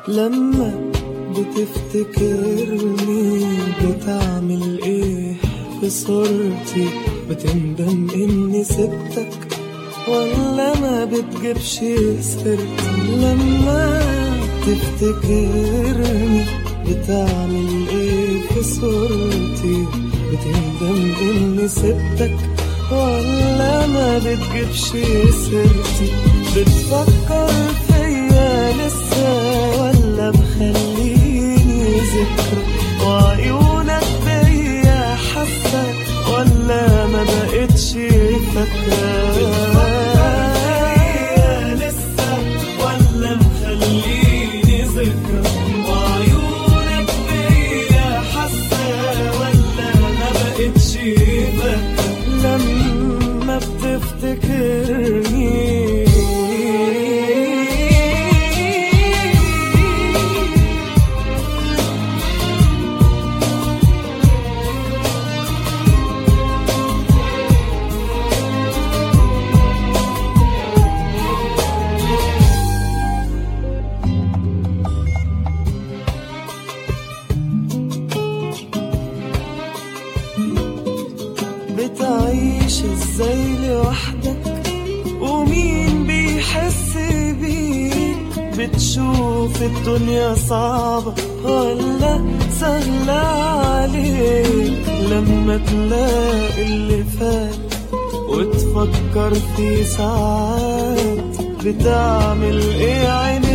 لما بتفتكرني بتعمل ايه في صورتي؟ بتندم اني سبتك ولا ما بتجيبش سيرتي؟ لما تفتكرني بتعمل ايه في صورتي؟ بتندم اني سبتك ولا ما بتجيبش سيرتي؟ بتفكر فيا لسه ولا مخليني ذكرى؟ وعيونك بيا حاسة ولا ما بقتش فاكرة؟ بتفكر فيا لسه ولا مخليني ذكرى؟ وعيونك بيا حاسة ولا ما بقتش فاكرة؟ لما بتفتكرني بتعيش ازاي لوحدك ومين بيحس بيك؟ بتشوف الدنيا صعبة ولا سهلة عليك؟ لما تلاقي اللي فات وتفكر فيه ساعات بتعمل ايه عينيك؟